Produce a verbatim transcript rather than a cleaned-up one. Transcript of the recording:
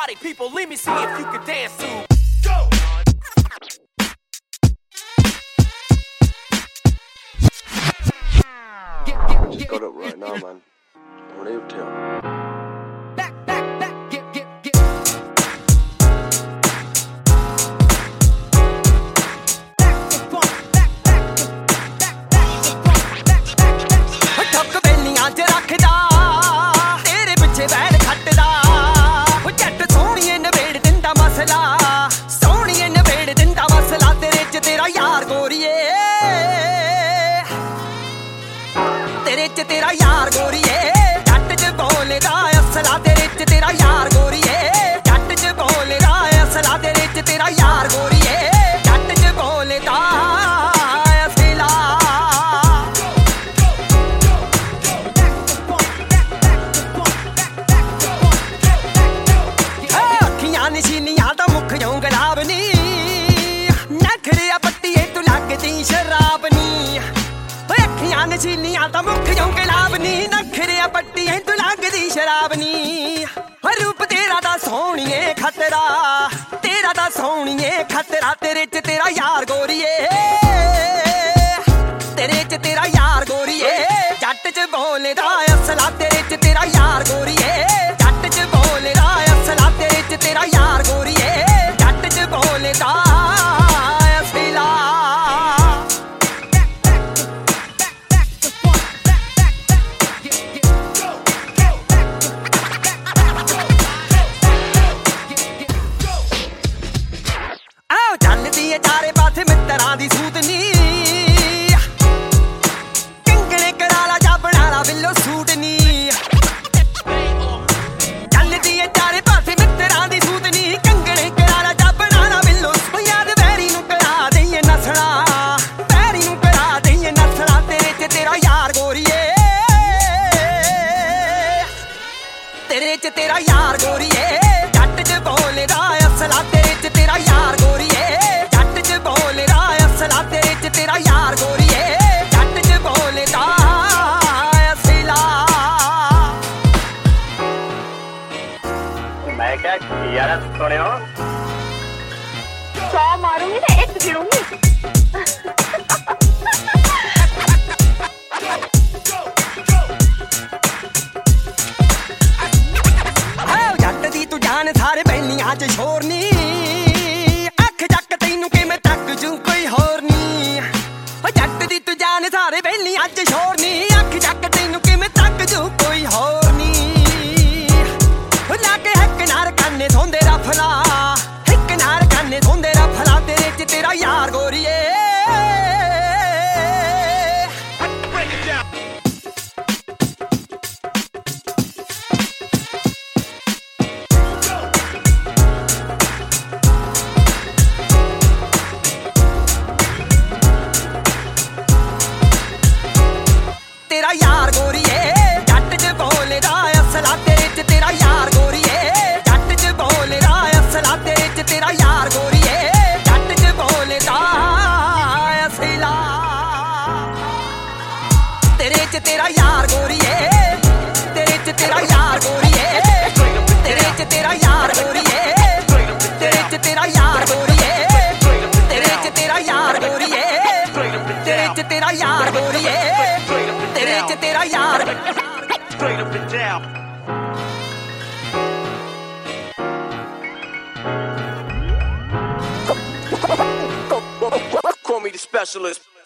Party people, let me see if you can dance to. Go! I just got up right now, man. I want to tell you. Back, back, back, get, get, get. Back to front, back, back to, back, back to front, back, back, back. ਠੱਕ ਬੈਲੀਆਂ ਚ ਰੱਖਦਾ ਤੇਰੇ ਪਿੱਛੇ ਬੈਠ ਖੱਟਦਾ ਉਹ ਜੱਟ ਸੋਹਣੀਏ ਨਵੇੜ ਦਿੰਦਾ ਮਸਲਾ ਸੋਹਣੀਏ ਨਵੇੜ ਦਿੰਦਾ ਮਸਲਾ ਤੇਰੇ ਚ ਤੇਰਾ ਯਾਰ ਗੋਰੀਏ ਤੇਰੇ ਚ ਤੇਰਾ ਯਾਰ ਗੋਰੀਏ ਜੱਟ ਚ ਬੋਲਦਾ ਅਸਲਾ ਤੇਰੇ ਚ ਤੇਰਾ ਯਾਰ ਗੋਰੀਏ ਜੱਟ ਚ ਬੋਲਦਾ ਅਸਲਾ ਤੇਰੇ ਚ ਤੇਰਾ ਯਾਰ ਗੋਰੀਏ ਜੱਟ ਚ ਬੋਲਦਾ ਅਸਲਾ ਅੱਖੀਆਂ ਨਿਸ਼ਾਨੀਆਂ ਦਾ ਮੁੱਖ ਜੋਂ ਗੁਲਾਬ ਨੀ ਨਖਰਿਆ ਪੱਟੀਏ ਤੂੰ ਲੱਗਦੀ ਸ਼ਰਾਬ ਨੀ ਅੱਖੀਆਂ ਨਸ਼ੀਲੀਆਂ ਤਾਂ ਮੁੱਖ ਜੋਂ ਗੁਲਾਬ ਨੀ ਨਖਰਿਆ ਪੱਟੀਏ ਤੂੰ ਲੱਗਦੀ ਸ਼ਰਾਬ ਨੀ ਰੂਪ ਤੇਰਾ ਦਾ ਸੋਹਣੀਏ ਖਤਰਾ ਤੇਰਾ ਦਾ ਸੋਹਣੀਏ ਖਤਰਾ ਤੇਰੇ ਚ ਤੇਰਾ ਯਾਰ ਗੋਰੀਏ ਤੇਰੇ ਚ ਤੇਰਾ ਯਾਰ ਗੋਰੀਏ ਜੱਟ ਚ ਬੋਲਦਾ ਅਸਲਾ ਤੇਰੇ ਚ ਤੇਰਾ ਯਾਰ ਗੋਰੀਏ ਜੱਟ ਚ ਬੋਲਦਾ ਅਸਲਾ ਤੇਰੇ ਚ ਤੇਰਾ ਯਾਰ ਗੋਰੀਏ ਜੱਟ ਚ ਬੋਲਦਾ ਅਸਲਾ ਚੱਲਦੀ ਏ ਚਾਰੇ ਪਾਸੇ ਮਿੱਤਰਾਂ ਦੀ ਸੂਤ ਨੀ ਕੰਗਣੇ ਕਰਾ ਲਾ ਜਾਂ ਬਣਾ ਲਾ ਬਿੱਲੋ ਸੂਟ ਨੀ ਚੱਲਦੀ ਏ ਚਾਰੇ ਪਾਸੇ ਮਿੱਤਰਾਂ ਦੀ ਸੂਤ ਨੀ ਕੰਗਣੇ ਕਰਾ ਲਾ ਜਾਂ ਬਣਾ ਲਾ ਬਿੱਲੋ ਯਾਦ ਵੈਰੀ ਨੂੰ ਕਰਾ ਦਈਏ ਨਸਣਾ ਵੈਰੀ ਨੂੰ ਕਰਾ ਦਈਏ ਨਸਣਾ ਤੇਰੇ ਚ ਤੇਰਾ ਯਾਰ ਗੋਰੀਏ ਤੇਰੇ ਚ ਤੇਰਾ ਯਾਰ ਗੋਰੀਏ ਜੱਟ ਚ ਬੋਲਦਾ ਅਸਲਾ ਤੇਰੇ ਚ ਤੇਰਾ ਯਾਰ ਗੋਰੀਏ ਜੱਟ ਚ ਬੋਲਦਾ ਅਸਲਾ ਤੇਰੇ ਚ ਤੇਰਾ ਯਾਰ ਗੋਰੀਏ ਜੱਟ ਚ ਬੋਲਦਾ ਅਸਲਾ ਮੈਂ ਕਿਹਾ ਯਾਰ ਸੁਣਿਓ सौ मारूंगी तो एक गिरूंगी ਜੱਟ ਦੀ ਤੂੰ ਜਾਨ ਸਾਰੇ ਬੈਲੀਆਂ ਚ ਸ਼ੋਰ ਨੀ ਅੱਖ ਚੱਕ ਤੈਨੂੰ ਕਿਵੇਂ ਤੱਕ ਜੂ ਕੋਈ ਹੋਰ ਨੀ ਜੱਟ ਦੀ ਤੂੰ ਜਾਨ ਸਾਰੇ ਬੈਲੀਆਂ ਚ ਸ਼ੋਰ ਨੀ ਅੱਖ ਚੱਕ ਤੈਨੂੰ ਕਿਵੇਂ ਤੱਕ ਜੂ ਕੋਈ ਹੋਰ ਨੀ ਲਾ ਕੇ ਹੱਕ ਨਾਲ ਕੰਨੇ ਧੋਂਦੇ ਰਫਲਾ ਹਿੱਕ ਨਾਲ ਕੰਨੇ ਧੋਂਦੇ ਰਫਲਾ ਤੇਰੇ ਚ ਤੇਰਾ ਯਾਰ ਗੋਰੀਏ ਤੇਰਾ ਯਾਰ ਗੋਰੀਏ ਜੱਟ ਚ ਬੋਲਦਾ ਅਸਲਾ ਤੇਰੇ ਚ ਤੇਰਾ ਯਾਰ ਗੋਰੀਏ ਜੱਟ ਚ ਬੋਲਦਾ ਅਸਲਾ ਤੇਰੇ ਚ ਤੇਰਾ ਯਾਰ ਗੋਰੀਏ ਜੱਟ ਚ ਬੋਲਦਾ ਅਸਲਾ ਤੇਰੇ ਚ ਤੇਰਾ ਯਾਰ ਗੋਰੀਏ ਤੇਰੇ ਚ ਤੇਰਾ ਯਾਰ ਗੋਰੀਏ ਤੇਰੇ ਚ ਤੇਰਾ ਯਾਰ ਗੋਰੀਏ ਤੇਰੇ ਚ ਤੇਰਾ ਯਾਰ ਗੋਰੀਏ ਤੇਰੇ ਚ ਤੇਰਾ ਯਾਰ ਗੋਰੀਏ ਤੇਰੇ ਚ ਤੇਰਾ ਯਾਰ ਗੋਰੀਏ ਤੇਰੇ ਚ ਤੇਰਾ ਯਾਰ straight up and down Call me the specialist.